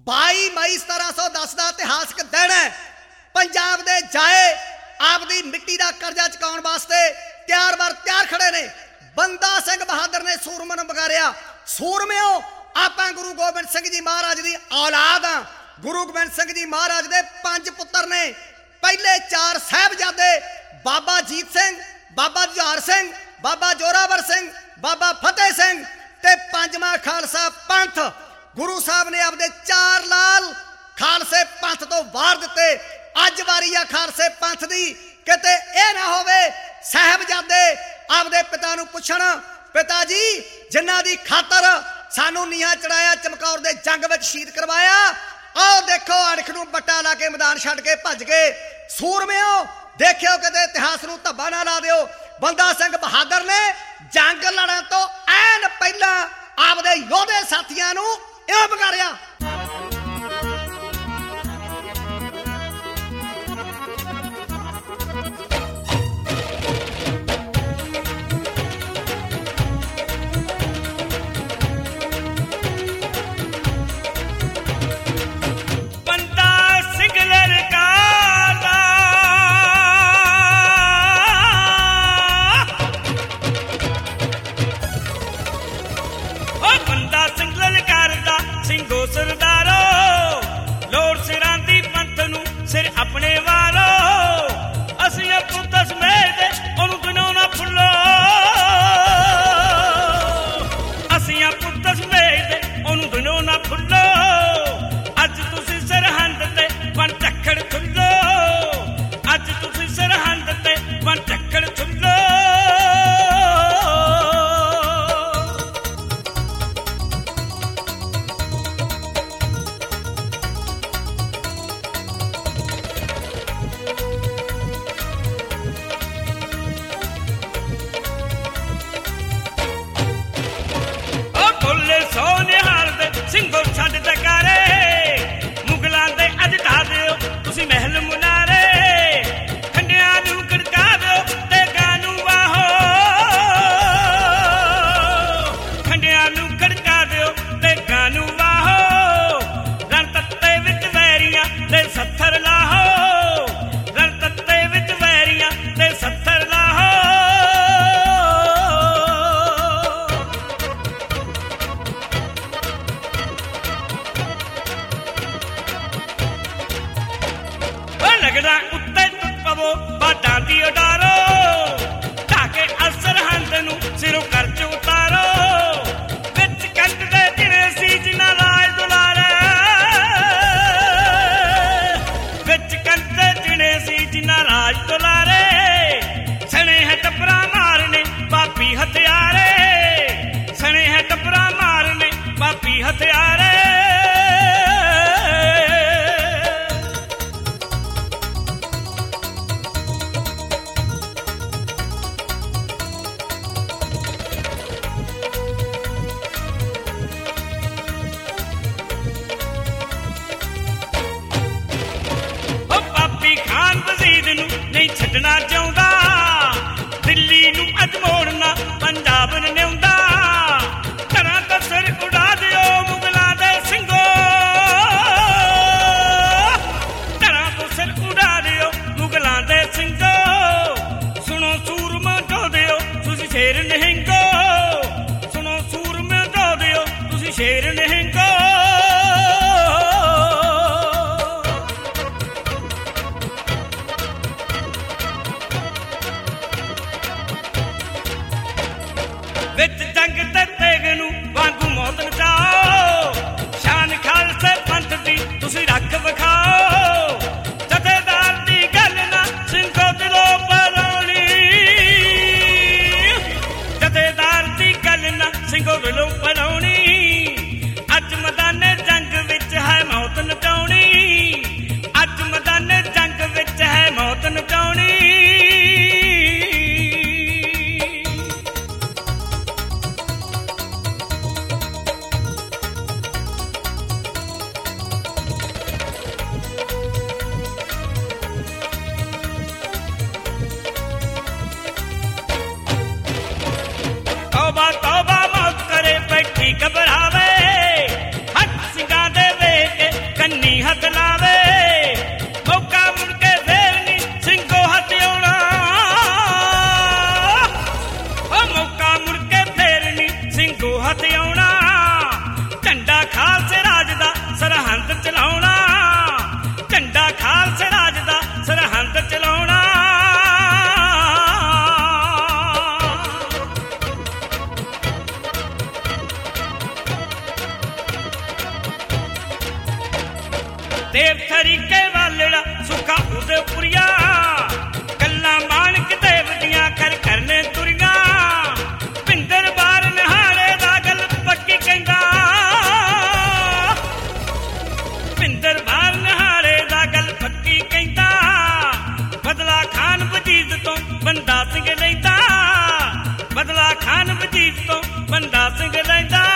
22 ਮਈ 1710 ਦਾ ਇਤਿਹਾਸਕ ਦਿਨ ਹੈ। ਪੰਜਾਬ ਦੇ ਜਾਏ ਆਪਦੀ ਮਿੱਟੀ ਦਾ ਕਰਜ਼ਾ ਚੁਕਾਉਣ ਵਾਸਤੇ ਤਿਆਰ ਖੜੇ ਨੇ। ਬੰਦਾ ਸਿੰਘ ਬਹਾਦਰ ਨੇ ਸੂਰਮੇ ਨੂੰ ਵਗਾਰਿਆ। ਸੂਰਮਿਓ, ਆਪਾਂ ਗੁਰੂ ਗੋਬਿੰਦ ਸਿੰਘ ਜੀ ਮਹਾਰਾਜ ਦੀ ਔਲਾਦ ਆ। ਗੁਰੂ ਗੋਬਿੰਦ ਸਿੰਘ ਜੀ ਮਹਾਰਾਜ ਦੇ 5 ਪੁੱਤਰ ਨੇ। ਪਹਿਲੇ 4 ਸਾਹਿਬਜ਼ਾਦੇ ਬਾਬਾ ਅਜੀਤ ਸਿੰਘ, ਬਾਬਾ ਜੁਝਾਰ ਸਿੰਘ, ਬਾਬਾ ਜੋਰਾਵਰ ਸਿੰਘ, ਬਾਬਾ ਫਤਿਹ ਸਿੰਘ ਤੇ 5ਵਾਂ ਖਾਲਸਾ ਪੰਥ। ਗੁਰੂ ਸਾਹਿਬ ਨੇ ਆਪਦੇ 4 ਲਾਲ ਖਾਲਸੇ ਪੰਥ ਤੋਂ ਵਾਰ ਦਿੱਤੇ। ਅੱਜ ਵਾਰੀ ਆ ਖਾਲਸੇ ਪੰਥ ਦੀ। ਕਿਤੇ ਇਹ ਨਾ ਹੋਵੇ ਸਾਹਿਬਜ਼ਾਦੇ ਆਪਦੇ ਪਿਤਾ ਨੂੰ ਪੁੱਛਣ, ਪਿਤਾ ਜੀ ਜਿਨ੍ਹਾਂ ਦੀ ਖਾਤਰ ਸਾਨੂੰ ਨੀਹਾਂ ਚੜਾਇਆ, ਚਮਕੌਰ ਦੇ ਜੰਗ ਵਿੱਚ ਸ਼ਹੀਦ ਕਰਵਾਇਆ, ਆਓ ਦੇਖੋ ਅਣਖ ਨੂੰ ਬੱਟਾ ਲਾ ਕੇ ਮੈਦਾਨ ਛੱਡ ਕੇ ਭੱਜ ਗਏ। ਸੂਰਮਿਓ, ਦੇਖਿਓ ਕਿਤੇ ਇਤਿਹਾਸ ਨੂੰ ਧੱਬਾ ਨਾ ਲਾ ਦਿਓ। ਬੰਦਾ ਸਿੰਘ ਬਹਾਦਰ ਨੇ ਜੰਗ ਲੜਨ ਤੋਂ ਐਨ ਪਹਿਲਾਂ ਆਪਦੇ ਯੋਧੇ ਸਾਥੀਆਂ ਨੂੰ ਇਉਂ ਵਗਾਰਿਆ। ਆਪਣੇ ਵਾਲੋ ਅਸੀਂ ਪੁੱਤ ਸਮੇਤ ਉਹਨੂੰ ਦਿਨੋਂ ਨਾ ਭੁੱਲੋ, ਅਸੀਂ ਪੁੱਤ ਸਮੇਤ ਉਹਨੂੰ ਦਿਨੋਂ ਨਾ ਭੁੱਲੋ। ਅੱਜ ਤੁਸੀਂ ਸਰਹੰਦ ਤੇ ਬਣ ਝੱਖੜ ਥੁੱਲੋ, ਅੱਜ ਤੁਸੀਂ ਸਰਹੰਦ ਤੇ ਬਣ ਝੱਖੜ ਥੁੱਲੋ। ਸਿੰਘੋ ਛੱਡ ਦਕਾਰੇ ਮੁਗਲਾਂ ਦੇ ਅੱਜ ਢਾ ਦਿਓ ਤੁਸੀਂ ਮਹਿਲ ਮੁਨਾਰੇ, ਖੰਡਿਆਂ ਨੂੰ ਖੜਕਾ ਦਿਓ ਤੇ ਗਾਂ ਨੂੰ ਵਾਹੋ, ਖੰਡਿਆਂ ਨੂੰ ਖੜਕਾ ਦਿਓ ਤੇ ਗਾਂ ਨੂੰ ਵਾਹੋ। ਰਣ ਤੱਤੇ ਵਿੱਚ ਵੈਰੀਆਂ ਤੇ ਸੱਥਰ ਲਾਹੋ, ਰਣ ਤੱਤੇ ਵਿੱਚ ਵੈਰੀਆਂ ਤੇ ਸੱਥਰ ਲਾਹੋ। ਲੱਗਦਾ ਉੱਤੇ ਟੁੱਟ ਪਵੋ ਬਾਡਾਂ ਦੀ ਉਡਾਰੋ, ਢਾਹ ਕੇ ਸਰਹੰਦ ਨੂੰ ਸਿਰੋਂ ਕਰਜ਼ ਉਤਾਰੋ। ਵਿੱਚ ਕੰਧ ਦੇ ਜਿਹੜੇ ਸੀ ਜਿਨ੍ਹਾਂ ਰਾਜ ਦੁਲਾਰੇ, ਵਿੱਚ ਕੰਧ ਦੇ ਜਿਹੜੇ ਸੀ ਜਿਨ੍ਹਾਂ ਰਾਜ ਦੁਲਾਰੇ। ਸਣੇ ਹੈ ਟੱਪਰਾਂ ਮਾਰਨੇ ਪਾਪੀ ਹਥਿਆਰੇ, ਸਣੇ ਹੈ ਟੱਪਰਾਂ ਮਾਰਨੇ ਪਾਪੀ ਹਥਿਆਰੇ। ਨਹੀਂ ਛੱਡਣਾ ਚਾਹੁੰਦਾ ਦਿੱਲੀ ਨੂੰ, ਅੱਜ ਮੋੜਨਾ ਪੰਜਾਬ ਨੂੰ ਨਿਉਂਦਾ। ਘਰਾਂ ਤੋਂ ਸਿਰ ਉਡਾ ਦਿਓ ਮੁਗਲਾਂ ਦੇ ਸਿੰਘੋ, ਘਰਾਂ ਤੋਂ ਸਿਰ ਉਡਾ ਦਿਓ ਮੁਗਲਾਂ ਦੇ ਸਿੰਘੋ। ਸੁਣੋ ਸੂਰਮਾ ਢੋ ਦਿਓ ਤੁਸੀਂ ਸ਼ੇਰ ਨਿਹੰਗੋ, ਸੁਣੋ ਸੂਰਮਾ ਢੋ ਦਿਓ ਤੁਸੀਂ ਸ਼ੇਰ ਨਿਹੰਗੋ। ਦੇਵ ਥਰੀਕੇ ਵਾਲੜਾ ਸੁੱਖਾ ਉਹਦੇ ਪੁਰੀਆ ਕੱਲਾ ਮਾਣਕ ਦੇਵ ਦੀਆਂ ਕਰ ਕਰਨੇ ਤੁਰੀਆਂ ਭਿੰਦਰ ਬਾਰ ਨਿਹਾਲੇ ਦਾ ਗੱਲ ਪੱਕੀ ਕਹਿੰਦਾ ਭਿੰਦਰ ਬਾਰ ਨਿਹਾਲੇ ਦਾ ਗੱਲ ਪੱਕੀ ਕਹਿੰਦਾ ਬਦਲਾ ਖਾਨ ਵਜੀਦ ਤੋਂ ਬੰਦਾ ਸਿੰਘ ਲੈਂਦਾ ਬਦਲਾ ਖਾਨ ਵਜੀਦ ਤੋਂ ਬੰਦਾ ਸਿੰਘ ਲੈਂਦਾ